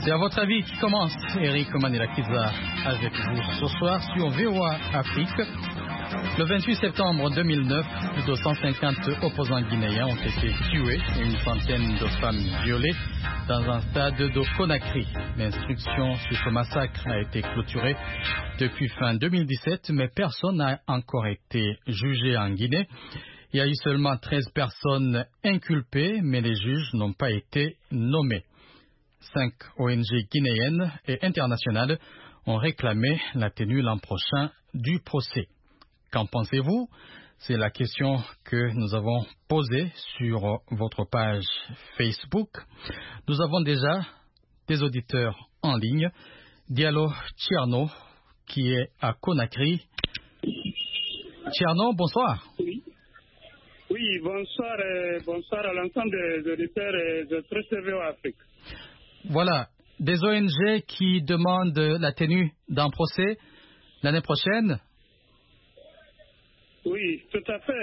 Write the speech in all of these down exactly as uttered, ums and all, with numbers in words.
C'est à votre avis qui commence. Eric Manilakiza avec vous ce soir sur V O A Afrique. Le vingt-huit septembre deux mille neuf, plus de cent cinquante opposants guinéens ont été tués et une centaine de femmes violées dans un stade de Conakry. L'instruction sur ce massacre a été clôturée depuis fin deux mille dix-sept, mais personne n'a encore été jugé en Guinée. Il y a eu seulement treize personnes inculpées, mais les juges n'ont pas été nommés. Cinq O N G guinéennes et internationales ont réclamé la tenue l'an prochain du procès. Qu'en pensez-vous? C'est la question que nous avons posée sur votre page Facebook. Nous avons déjà des auditeurs en ligne. Diallo Tierno, qui est à Conakry. Tierno, bonsoir. Oui, oui bonsoir, euh, bonsoir à l'ensemble des auditeurs de V O A Afrique. Voilà, des O N G qui demandent la tenue d'un procès l'année prochaine. Oui, tout à fait.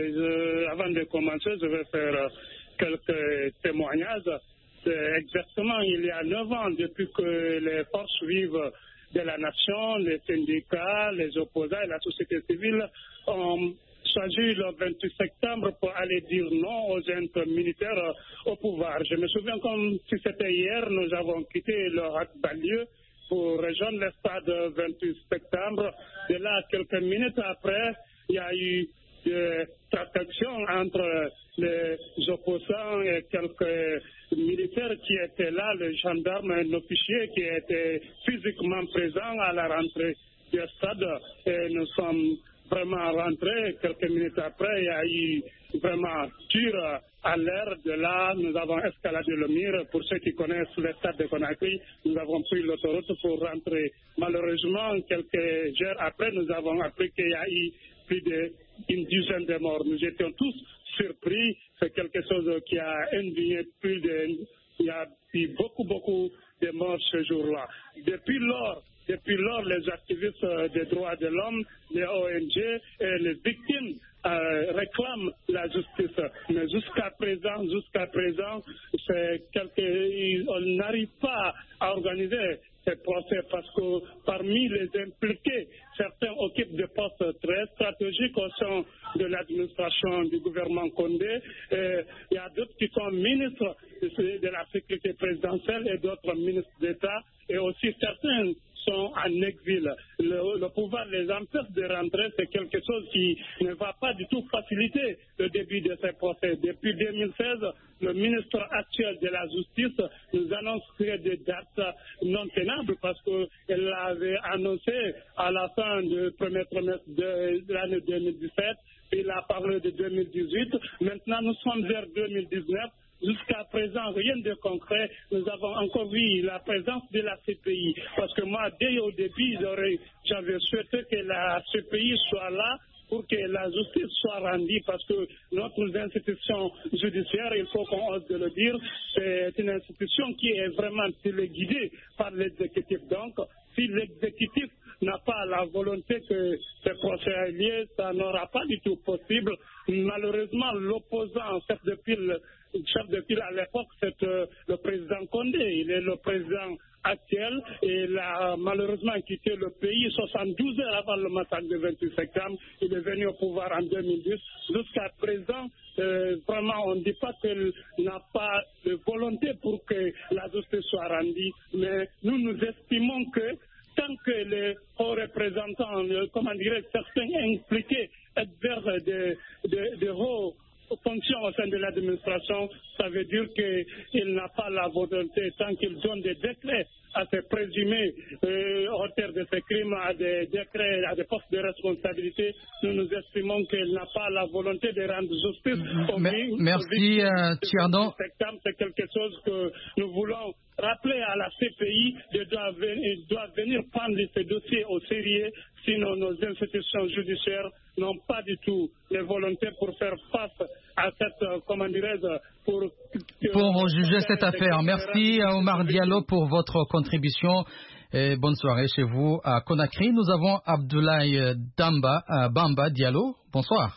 Je, avant de commencer, je vais faire quelques témoignages. C'est exactement il y a neuf ans, depuis que les forces vives de la nation, les syndicats, les opposants et la société civile ont choisi le vingt-huit septembre pour aller dire non aux juntes militaires au pouvoir. Je me souviens comme si c'était hier, nous avons quitté le banlieue pour rejoindre le stade vingt-huit septembre. De là, quelques minutes après, il y a eu des transactions entre les opposants et quelques militaires qui étaient là, les gendarmes et nos officiers qui étaient physiquement présents à la rentrée du stade. Et nous sommes vraiment rentrés. Quelques minutes après, il y a eu vraiment tir à l'air. De là, nous avons escaladé le mur. Pour ceux qui connaissent le stade de Conakry, nous avons pris l'autoroute pour rentrer. Malheureusement, quelques heures après, nous avons appris qu'il y a eu plus d'une dizaine de morts. Nous étions tous surpris. C'est quelque chose qui a indigné plus de... Il y a eu beaucoup, beaucoup de morts ce jour-là. Depuis lors, Depuis lors, les activistes des droits de l'homme, les O N G et les victimes euh, réclament la justice. Mais jusqu'à présent, jusqu'à présent, c'est quelque... on n'arrive pas à organiser ces procès parce que parmi les impliqués, certains occupent des postes très stratégiques au sein de l'administration du gouvernement Condé. Et il y a d'autres qui sont ministres de la sécurité présidentielle et d'autres ministres d'État. Et aussi certains sont en exil. Le, le pouvoir les empêche de rentrer. C'est quelque chose qui ne va pas du tout faciliter le début de ces procès. Depuis deux mille seize, le ministre actuel de la Justice nous annonce des dates non tenables parce qu'elle avait annoncé à la fin du premier trimestre de, de l'année deux mille dix-sept. Il a parlé de deux mille dix-huit. Maintenant, nous sommes vers deux mille dix-neuf. Jusqu'à présent, rien de concret. Nous avons encore vu la présence de la C P I. Parce que moi, dès au début, j'avais souhaité que la C P I soit là pour que la justice soit rendue. Parce que notre institution judiciaire, il faut qu'on ose de le dire, c'est une institution qui est vraiment téléguidée par l'exécutif. Donc, si l'exécutif n'a pas la volonté que ce procès ait lieu, ça n'aura pas du tout possible. Malheureusement, l'opposant, chef de pile, chef de pile à l'époque, c'est euh, le président Condé. Il est le président actuel et il a malheureusement quitté le pays soixante-douze heures avant le massacre du vingt-huit septembre. Il est venu au pouvoir en deux mille dix. Jusqu'à présent, euh, vraiment, on ne dit pas qu'il n'a pas de volonté pour que la justice soit rendue, mais nous nous estimons que tant que les hauts représentants, comment dirais certains impliqués, exercent de, de, de hauts fonctions au sein de l'administration, ça veut dire qu'il n'a pas la volonté, tant qu'il donne des décrets à ses présumés euh, auteurs de ces crimes, à des décrets, à des postes de responsabilité, nous nous estimons qu'il n'a pas la volonté de rendre justice au Mais, merci, euh, Tierno. C'est quelque chose que nous voulons rappeler à la C P I, de doit venir, doit venir prendre ce dossier au sérieux, sinon nos institutions judiciaires n'ont pas du tout les volontés pour faire face à cette, comment dirais-je, pour... Pour juger cette affaire. Merci à Omar Diallo pour votre contribution et bonne soirée chez vous à Conakry. Nous avons Abdoulaye Damba, euh, Bamba Diallo. Bonsoir.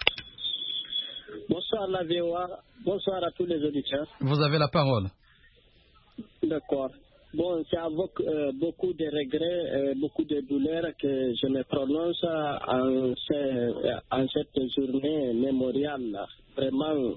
Bonsoir la V O A, bonsoir à tous les auditeurs. Vous avez la parole. D'accord. Bon, c'est avec euh, beaucoup de regrets, euh, beaucoup de douleur que je me prononce en, ce, en cette journée mémoriale, vraiment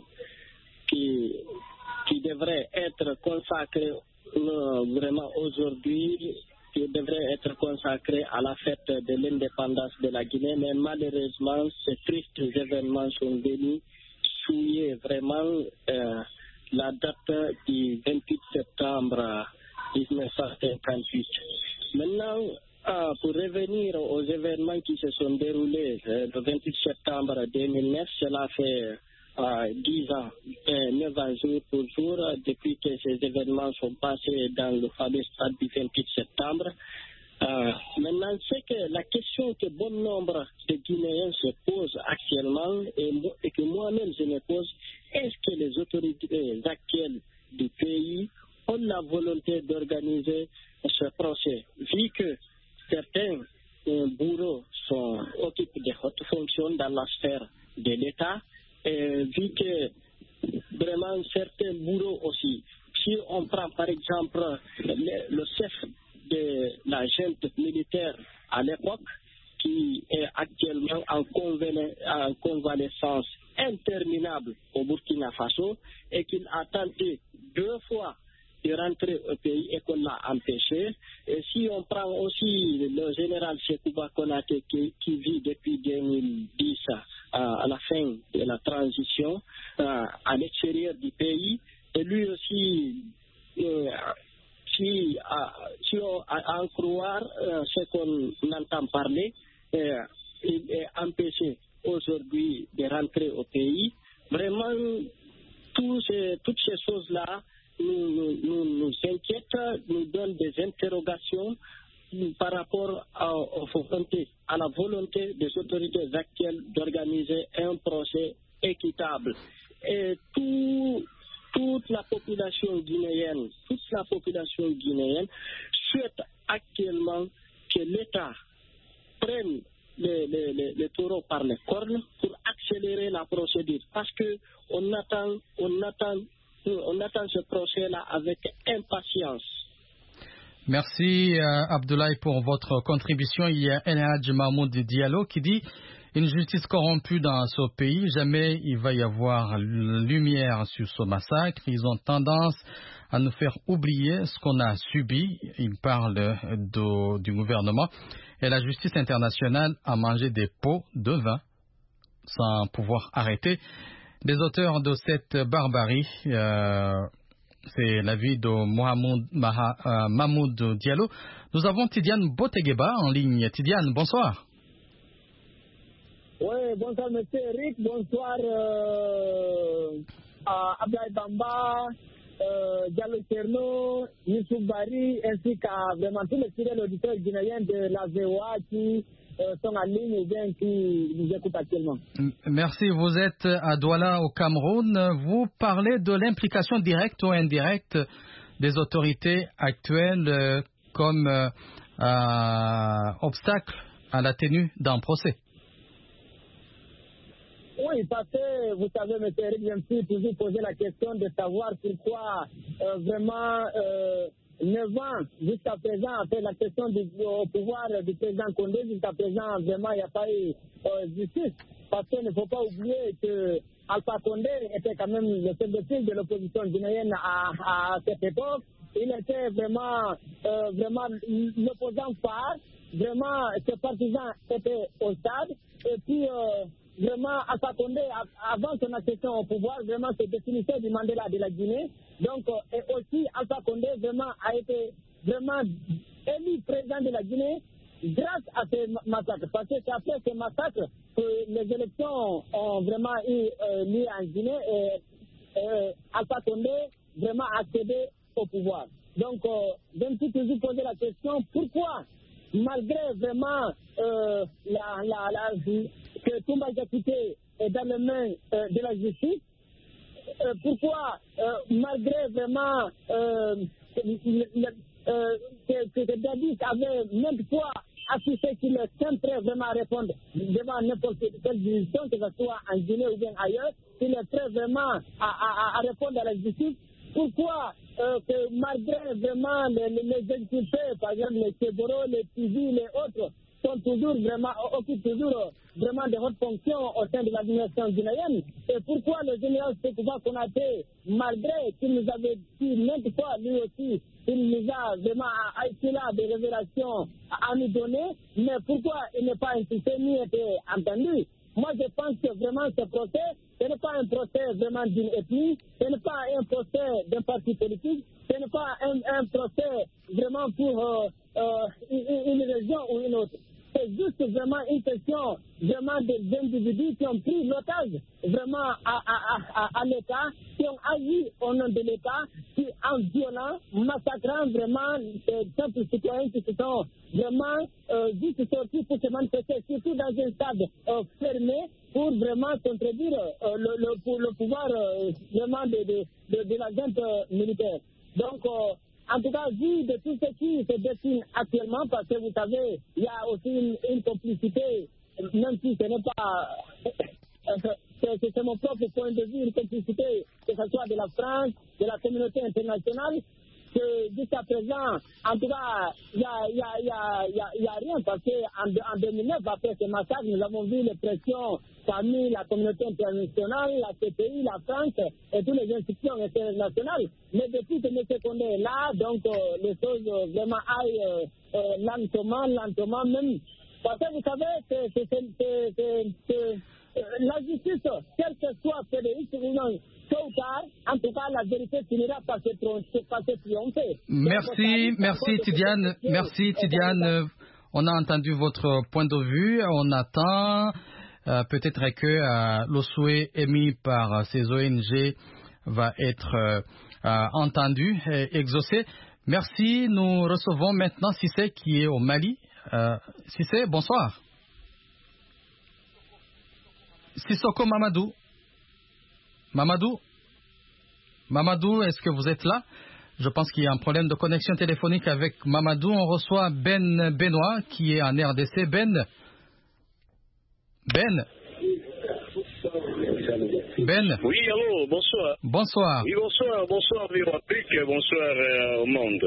qui, qui devrait être consacrée euh, vraiment aujourd'hui, qui devrait être consacrée à la fête de l'indépendance de la Guinée, mais malheureusement, ces tristes événements sont venus souiller vraiment euh, la date du vingt-huit septembre mille neuf cent cinquante-huit. Maintenant, euh, pour revenir aux événements qui se sont déroulés euh, le vingt-huit septembre deux mille neuf, cela fait euh, dix ans, euh, neuf ans jour pour jour, depuis que ces événements sont passés dans le fameux stade du vingt-huit septembre. Euh, maintenant, c'est que la question que bon nombre de Guinéens se posent actuellement et, et que moi-même je me pose, est-ce que les autorités actuelles du pays ont la volonté d'organiser ce procès, vu que certains euh, bourreaux sont, occupent de hautes fonctions dans la sphère de l'État, et vu que vraiment certains bourreaux aussi, si on prend par exemple le, le chef de la junte militaire à l'époque, qui est actuellement en, en convalescence interminable au Burkina Faso et qu'il a tenté deux fois de rentrer au pays et qu'on l'a empêché. Et si on prend aussi le général Sekouba Konaté qui, qui vit depuis deux mille dix euh, à la fin de la transition euh, à l'extérieur du pays, et lui aussi, euh, si, euh, si on à en croire euh, ce qu'on entend parler, euh, il est empêché aujourd'hui de rentrer au pays. Vraiment, tous ces, toutes ces choses-là nous, nous, nous inquiètent, nous donnent des interrogations par rapport à, aux volontés, à la volonté des autorités actuelles d'organiser un procès équitable. Et tout, toute la population guinéenne, toute la population guinéenne souhaite actuellement que l'État prenne les, les, les, les taureaux par les cornes pour accélérer la procédure. Parce que on attend, on attend, on attend ce procès-là avec impatience. Merci euh, Abdoulaye pour votre contribution. Il y a El Hadj Mahmoud Diallo qui dit une justice corrompue dans ce pays, jamais il va y avoir lumière sur ce massacre. Ils ont tendance à nous faire oublier ce qu'on a subi. Il parle de, du gouvernement. Et la justice internationale a mangé des pots de vin sans pouvoir arrêter les auteurs de cette barbarie. Euh, C'est l'avis de Mohamed Maha, euh, Mahmoud Diallo. Nous avons Tidiane Botegueba en ligne. Tidiane, bonsoir. Oui, bonsoir monsieur Eric, bonsoir euh, à Abdoulaye Bamba, euh, Diallo Cerno, Youssouf Bari, ainsi qu'à vraiment tous les fidèles auditeurs guinéens de la V O A qui euh, sont en ligne ou bien qui nous écoutent actuellement. Merci, vous êtes à Douala au Cameroun. Vous parlez de l'implication directe ou indirecte des autorités actuelles euh, comme euh, euh, obstacle à la tenue d'un procès. Oui, parce que vous savez, M. Eric, je me suis toujours posé la question de savoir pourquoi euh, vraiment euh, neuf ans jusqu'à présent, après la question du au pouvoir du président Condé, jusqu'à présent, vraiment, il n'y a pas eu euh, justice. Parce qu'il ne faut pas oublier que Alpha Condé était quand même le chef de file de l'opposition guinéenne à, à cette époque. Il était vraiment, euh, vraiment l'opposant phare. Vraiment, ses partisans étaient au stade. Et puis, euh, vraiment, Alpha Condé, avant son accession au pouvoir, vraiment, se définissait du Mandela de la Guinée. Donc, euh, et aussi, Alpha Condé, vraiment, a été vraiment élu président de la Guinée grâce à ces massacres. Parce que c'est après ces massacres que les élections ont vraiment eu euh, lieu en Guinée et euh, Alpha Condé vraiment accédé au pouvoir. Donc, euh, je me suis toujours posé la question, pourquoi, malgré vraiment euh, la, la, la, que Toumba Diakité est dans les mains euh, de la justice, euh, pourquoi, euh, malgré vraiment euh, le, euh, que, que Dadis avait même fois affiché qu'il est prêt vraiment à répondre devant n'importe quelle juridiction, que ce soit en Guinée ou bien ailleurs, il est prêt vraiment à, à, à répondre à la justice. Pourquoi euh, que malgré vraiment les, les, les exilés, par exemple les Cheboro, les Tizi, les autres, sont toujours vraiment, occupent toujours vraiment de hautes fonctions au sein de l'administration guinéenne. Et pourquoi le général Sékouba Konaté, malgré qu'il nous avait dit maintes fois, lui aussi, il nous a vraiment été là des révélations à nous donner, mais pourquoi il n'est pas insisté ni été entendu? Moi, je pense que vraiment ce procès, ce n'est pas un procès vraiment d'une ethnie, ce n'est pas un procès d'un parti politique, ce n'est pas un, un procès vraiment pour euh, euh, une, une région ou une autre. C'est juste vraiment une question vraiment des individus qui ont pris l'otage vraiment à, à, à, à l'État, qui ont agi au nom de l'État, qui en violant, massacrant vraiment les simples citoyens qui se sont vraiment euh, juste sortis pour se manifester, surtout dans un stade euh, fermé, pour vraiment contredire euh, le, le, pour le pouvoir euh, vraiment de, de, de, de la junte euh, militaire. Donc, euh, en tout cas, vu de tout ce qui se dessine actuellement, parce que vous savez, il y a aussi une, une complicité, même si ce n'est pas, c'est mon propre point de vue, une complicité, que ce soit de la France, de la communauté internationale, que jusqu'à présent, en tout cas, il n'y a, y a, y a, y a, y a rien, parce qu'en en deux mille neuf, après ce massacre, nous avons vu les pressions parmi la communauté internationale, la C P I, la France et toutes les institutions internationales. Mais depuis que M. Condé est là, donc euh, les choses euh, vraiment aillent euh, euh, lentement, lentement même. Parce que vous savez, c'est la justice, quel que soit le pays, tôt ou tard, en tout cas, la vérité finira par se triompher. Merci, merci Tidiane, merci Tidiane. On a entendu votre point de vue, on attend euh, peut-être que euh, le souhait émis par ces O N G va être euh, euh, entendu et exaucé. Merci, nous recevons maintenant Cissé qui est au Mali. Euh, Cissé, bonsoir. Sissoko Mamadou. Mamadou Mamadou, est-ce que vous êtes là? Je pense qu'il y a un problème de connexion téléphonique avec Mamadou. On reçoit Ben Benoît qui est en R D C. Ben Ben Ben Oui, allô, bonsoir. Bonsoir. Oui, bonsoir, bonsoir, Afrique, bonsoir euh, au monde.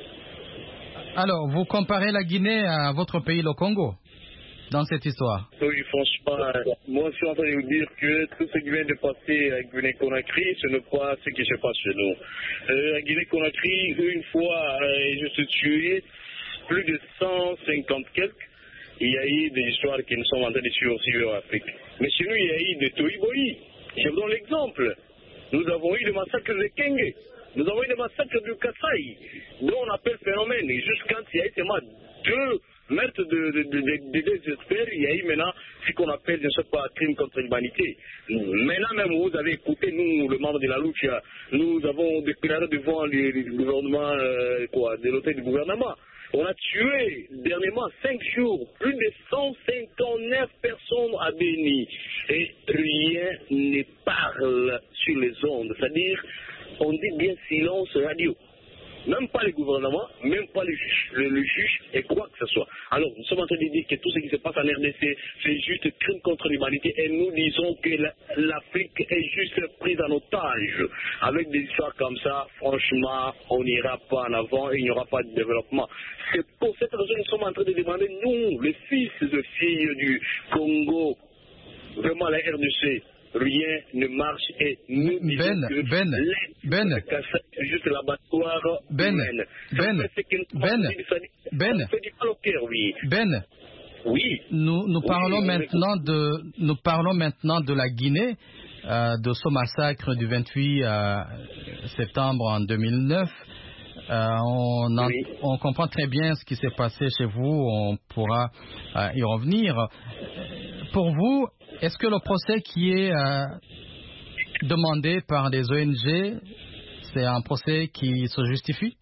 Alors, vous comparez la Guinée à votre pays, le Congo, dans cette histoire? Oui, franchement, moi je suis en train de vous dire que tout ce qui vient de passer à Guinée-Conakry, ce n'est pas ce qui se passe chez nous. Euh, à Guinée-Conakry, une fois, euh, je suis tué plus de cent cinquante quelques. Il y a eu des histoires qui nous sont en train de suivre aussi en Afrique. Mais chez nous, il y a eu des Toïboï. Je vous donne l'exemple. Nous avons eu le massacre de Kenge. Nous avons eu le massacre du Kassai, dont on appelle phénomène. Et juste quand il y a eu seulement deux meurtres de, de, de, de, de deux experts, il y a eu maintenant ce qu'on appelle, je ne sais pas, crime contre l'humanité. Maintenant même, vous avez écouté, nous, le membre de la Lucha, nous avons déclaré devant le, le gouvernement, euh, quoi, de l'hôtel du gouvernement. On a tué dernièrement cinq jours plus de cent cinquante-neuf personnes à Béni et rien ne parle sur les ondes. C'est-à-dire, on dit bien silence radio. Même pas le gouvernement, même pas le juge, le, le juge et quoi que ce soit. Alors, nous sommes en train de dire que tout ce qui se passe en R D C, c'est juste crime contre l'humanité et nous disons que l'Afrique est juste prise en otage. Avec des histoires comme ça, franchement, on n'ira pas en avant et il n'y aura pas de développement. C'est pour cette raison que nous sommes en train de demander, nous, les fils et filles du Congo, vraiment la R D C, rien ne marche et nous disons Ben, que Ben, Ben, c'est juste l'abattoir Ben, humaine. Ben, Ben, Ben, oui. Ben, oui. Nous, nous oui, parlons oui, maintenant de, nous parlons maintenant de la Guinée, euh, de ce massacre du vingt-huit septembre en deux mille neuf. Euh, on, en, oui. on comprend très bien ce qui s'est passé chez vous, on pourra euh, y revenir. Pour vous, est-ce que le procès qui est euh, demandé par les O N G, c'est un procès qui se justifie?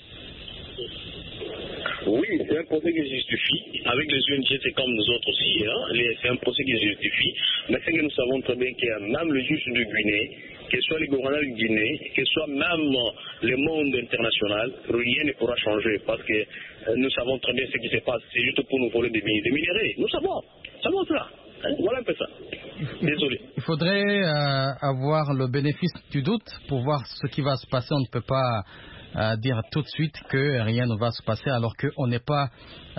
Oui, c'est un procès qui se justifie. Avec les O N G, c'est comme nous autres aussi. Hein? C'est un procès qui se justifie. Mais c'est que nous savons très bien qu'il y a même le juge de Guinée, que soit les gouvernements de Guinée, que soit même le monde international, rien ne pourra changer parce que nous savons très bien ce qui se passe. C'est juste pour nous voler des, des minéraux. Nous savons, nous savons cela. Voilà un peu ça. Désolé. Il faudrait euh, avoir le bénéfice du doute pour voir ce qui va se passer. On ne peut pas euh, dire tout de suite que rien ne va se passer alors qu'on n'est pas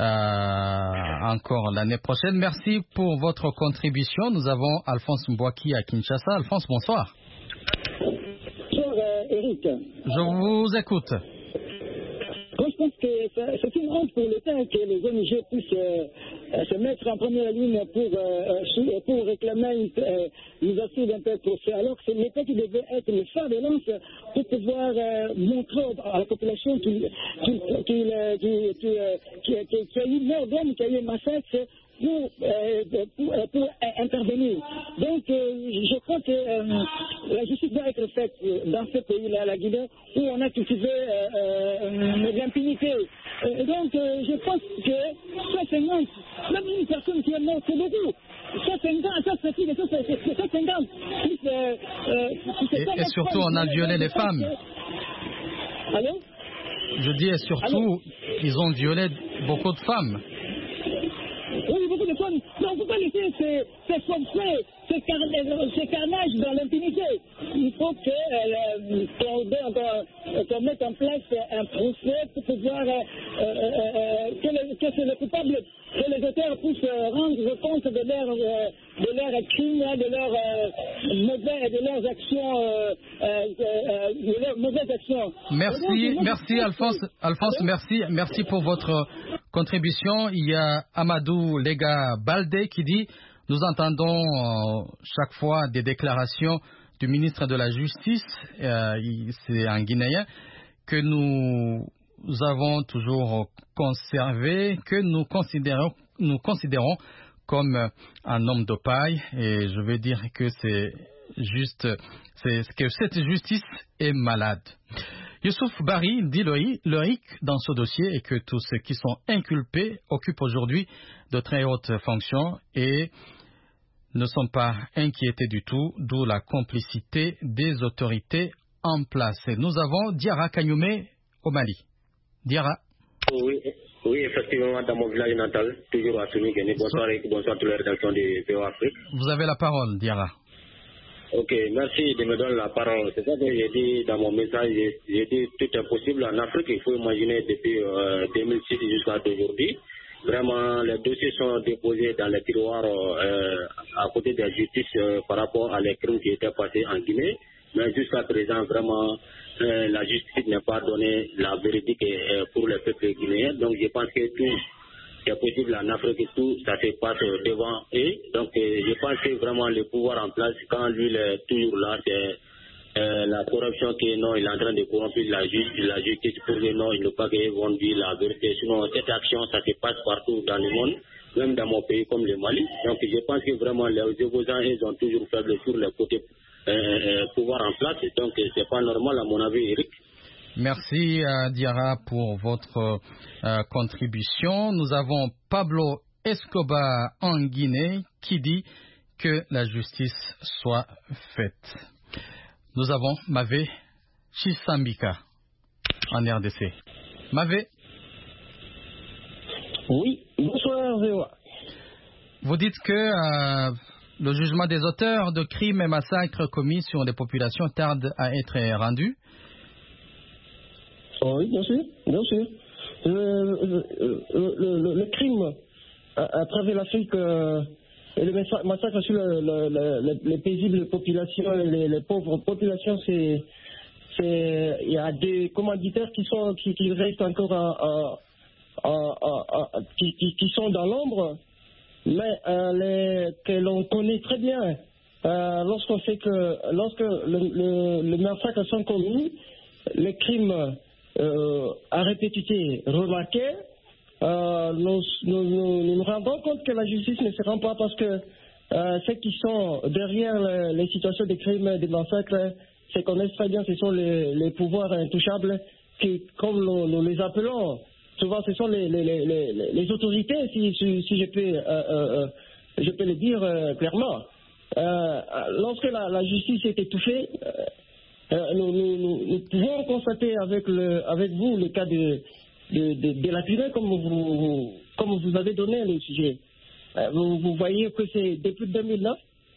euh, encore l'année prochaine. Merci pour votre contribution. Nous avons Alphonse Mbouaki à Kinshasa. Alphonse, bonsoir. Bonjour euh, Eric. Je vous écoute. Moi, je pense que c'est une honte pour l'État que les O N G puissent euh, se mettre en première ligne pour, euh, pour réclamer euh, les assises d'un tel procès, alors que c'est l'État qui devait être le phare de lance pour pouvoir euh, montrer à la population qu'il qu qu qu qu qu qu y a eu mort d'homme, qu'il y a eu massacre pour, euh, pour, euh, pour euh, intervenir. Donc, euh, je crois que euh, la justice doit être faite dans ce pays-là, la Guinée, où on a cultivé euh, euh, l'impunité. Et donc, euh, je pense que cent cinquante, même une personne qui est morte, c'est beaucoup. cent cinquante, cent cinquante. Euh, euh, et, et surtout, on a violé les femmes. Que... Allô? Je dis, et surtout, Allô? Ils ont violé beaucoup de femmes. Oui, beaucoup de femmes. Mais on ne peut pas laisser ces, ces forfaits, ces, car, ces carnages dans l'impunité. Il faut que, euh, qu'on, qu'on mette en place un procès pour pouvoir euh, euh, euh, que, le, que les coupables, que les auteurs puissent rendre compte de leurs de leurs crimes, de leurs euh, mauvais, de leurs actions, euh, euh, de leurs mauvaises actions. Merci, donc, merci Alphonse, Alphonse, merci, merci pour votre contribution. Il y a Amadou Lega Baldé qui dit: nous entendons euh, chaque fois des déclarations du ministre de la Justice, euh, c'est un Guinéen, que nous avons toujours conservé, que nous considérons, nous considérons comme un homme de paille, et je veux dire que c'est juste, c'est que cette justice est malade. Youssouf Bari dit le hic dans ce dossier est que tous ceux qui sont inculpés occupent aujourd'hui de très hautes fonctions et ne sont pas inquiétés du tout, d'où la complicité des autorités en place. Et nous avons Diarra Kagnoumé au Mali. Diarra. Oui, oui, effectivement, dans mon village natal, toujours à Soumigeni. Bonsoir et bonsoir à toute la rédaction de V O Afrique. Vous avez la parole, Diarra. Ok, merci de me donner la parole. C'est ça que j'ai dit dans mon message. J'ai dit tout est possible en Afrique. Il faut imaginer depuis euh, deux mille six jusqu'à aujourd'hui. Vraiment, les dossiers sont déposés dans les tiroirs euh, à côté de la justice euh, par rapport à les crimes qui étaient passés en Guinée. Mais jusqu'à présent, vraiment, euh, la justice n'a pas donné la vérité euh, pour le peuple guinéen. Donc, je pense que tout est possible en Afrique, tout ça se passe devant eux. Donc, euh, je pense que vraiment le pouvoir en place, quand lui il est toujours là, c'est euh, la corruption qui est non, il est en train de corrompre la justice, la justice pour que non, il ne pas qu'ils vont dire la vérité. Sinon, cette action, ça se passe partout dans le monde, même dans mon pays comme le Mali. Donc, je pense que vraiment les opposants, ils ont toujours faible sur le côté euh, euh, pouvoir en place. Donc, c'est pas normal à mon avis, Eric. Merci euh, Diarra pour votre euh, contribution. Nous avons Pablo Escobar en Guinée qui dit que la justice soit faite. Nous avons Mavé Chisambika en R D C. Mavé. Oui, bonsoir V O A. Vous dites que euh, le jugement des auteurs de crimes et massacres commis sur des populations tarde à être rendu. Oh oui, bien sûr, bien sûr. Le, le, le, le, le crime à, à travers l'Afrique euh, et le massacre sur le, le, le, les paisibles populations et les, les pauvres populations, c'est, c'est, il y a des commanditaires qui sont, qui, qui restent encore à, à, à, à, qui, qui, qui sont dans l'ombre, mais euh, les, que l'on connaît très bien. Euh, lorsqu'on sait que, lorsque le, le, le massacre sont commis, les crimes Euh, à répétité remarqué, euh, nous, nous, nous, nous nous rendons compte que la justice ne se rend pas parce que euh, ceux qui sont derrière les, les situations de crimes et de massacres se connaissent très bien, ce sont les, les pouvoirs intouchables qui, comme nous, nous les appelons, souvent ce sont les, les, les, les, les autorités, si, si, si je, peux, euh, euh, je peux le dire euh, clairement. Euh, lorsque la, la justice est étouffée, euh, Euh, nous, nous, nous, nous pouvons constater avec, le, avec vous le cas de, de, de, de la Guinée, comme vous, comme vous avez donné le sujet. Euh, vous, vous voyez que c'est depuis deux mille neuf,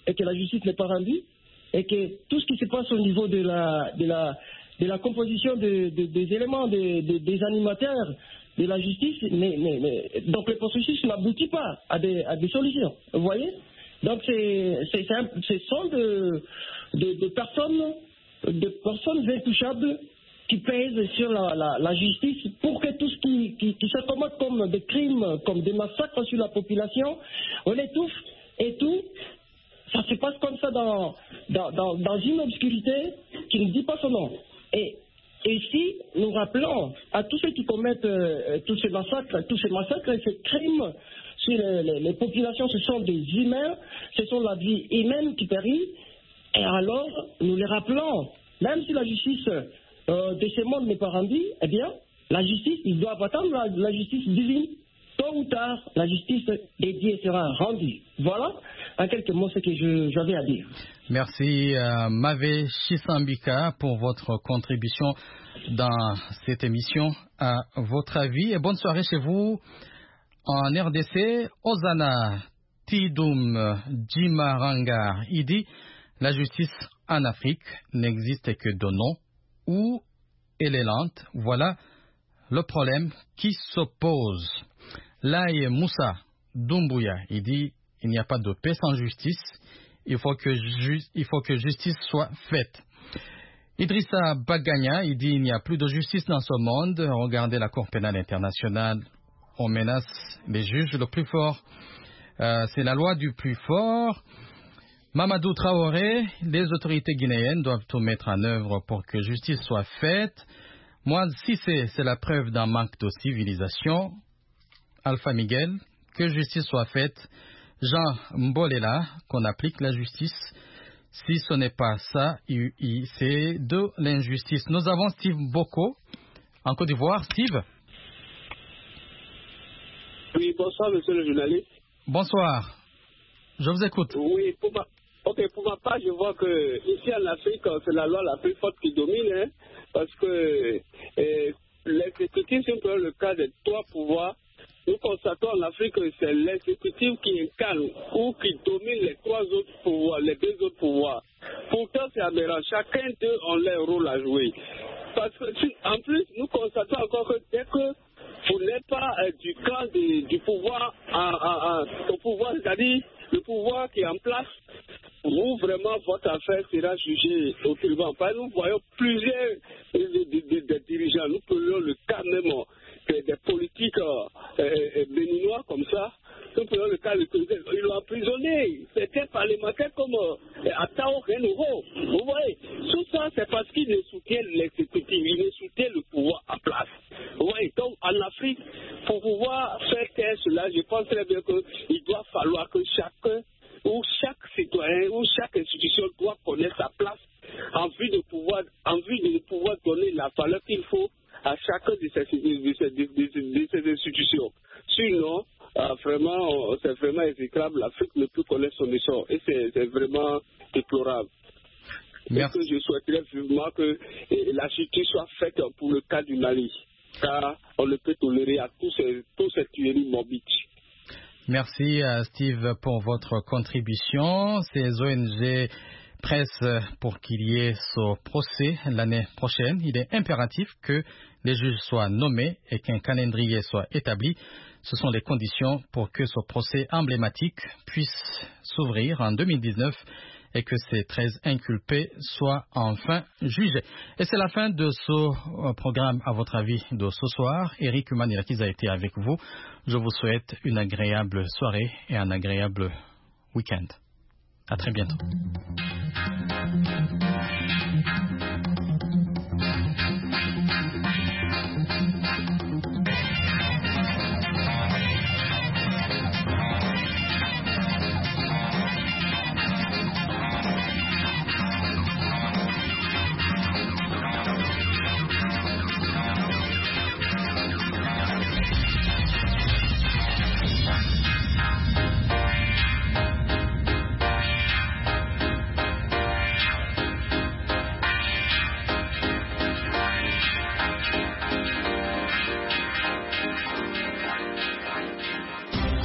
et que la justice n'est pas rendue, et que tout ce qui se passe au niveau de la, de la, de la composition de, de, des éléments, de, de, des animateurs de la justice, mais, mais, mais, donc le processus n'aboutit pas à des, à des solutions. Vous voyez? Donc c'est, c'est, c'est un, ce sont de, de, de personnes, de personnes intouchables qui pèsent sur la, la, la justice pour que tout ce qui, qui, qui se commet comme des crimes, comme des massacres sur la population, on étouffe et tout. Ça se passe comme ça dans, dans, dans, dans une obscurité qui ne dit pas son nom. Et, et ici, nous rappelons à tous ceux qui commettent euh, tous ces massacres, tous ces massacres et ces crimes sur les, les, les populations, ce sont des humains, ce sont la vie humaine qui périt. Et alors, nous les rappelons, même si la justice euh, de ce monde n'est pas rendue, eh bien, la justice, ils doivent attendre la, la justice divine. Tôt ou tard, la justice dédiée sera rendue. Voilà, en quelques mots, ce que je, j'avais à dire. Merci, euh, Mavé Chisambika, pour votre contribution dans cette émission. À votre avis, et bonne soirée chez vous. En R D C, Ozana Tidum Jimaranga, il dit la justice en Afrique n'existe que de nom ou elle est lente. Voilà le problème qui s'oppose. Laïe Moussa Doumbouya, il dit il n'y a pas de paix sans justice. Il faut que, ju- il faut que justice soit faite. Idrissa Baganya, il dit il n'y a plus de justice dans ce monde. Regardez la Cour pénale internationale. On menace les juges le plus fort. Euh, c'est la loi du plus fort. Mamadou Traoré, les autorités guinéennes doivent tout mettre en œuvre pour que justice soit faite. Moi, si c'est, c'est la preuve d'un manque de civilisation. Alpha Miguel, que justice soit faite. Jean Mbolela, qu'on applique la justice. Si ce n'est pas ça, c'est de l'injustice. Nous avons Steve Boko, en Côte d'Ivoire. Steve? Oui, bonsoir, monsieur le journaliste. Bonsoir. Je vous écoute. Oui, pour ma, okay, pour ma part, je vois que ici en Afrique, c'est la loi la plus forte qui domine, hein, parce que euh, l'exécutif, si on prend le cas des trois pouvoirs, nous constatons en Afrique que c'est l'exécutif qui incarne ou qui domine les trois autres pouvoirs, les deux autres pouvoirs. Pourtant, c'est aberrant. Chacun d'eux a leur rôle à jouer. Parce que, en plus, nous constatons encore que dès que vous n'êtes pas euh, du camp de, du pouvoir à, à, à, au pouvoir, c'est-à-dire le pouvoir qui est en place, vous, vraiment, votre affaire sera jugée au tribunal. Parce que nous voyons plusieurs des de, de, de dirigeants. Nous prenons le cas même des, des politiques euh, béninois comme ça. Nous prenons le cas de ils l'ont emprisonné. C'était parlementaire comme euh, Atao Renouveau. Vous voyez, tout ça, c'est parce qu'ils ne soutiennent l'exécutif, ils ne soutiennent le pouvoir en place. Vous voyez, donc en Afrique, pour pouvoir faire taire cela, je pense très bien qu'il doit falloir que chacun, ou chaque citoyen, ou chaque institution doit connaître sa place en vue de pouvoir, en vue de pouvoir donner la valeur qu'il faut à chacun de ces, de ces, de ces, de ces institutions. Sinon, euh, vraiment, c'est vraiment exécrable. L'Afrique ne peut connaître son essor et c'est, c'est vraiment déplorable. Merci. Et que je souhaiterais vivement que la justice soit faite pour le cas du Mali, car on ne peut tolérer à tous ces, tous ces tueries morbides. Merci à Steve pour votre contribution. Ces O N G pressent pour qu'il y ait ce procès l'année prochaine. Il est impératif que les juges soient nommés et qu'un calendrier soit établi. Ce sont les conditions pour que ce procès emblématique puisse s'ouvrir en deux mille dix-neuf et que ces treize inculpés soient enfin jugés. Et c'est la fin de ce programme, à votre avis, de ce soir. Eric Humanilakiz a été avec vous. Je vous souhaite une agréable soirée et un agréable week-end. À très bientôt.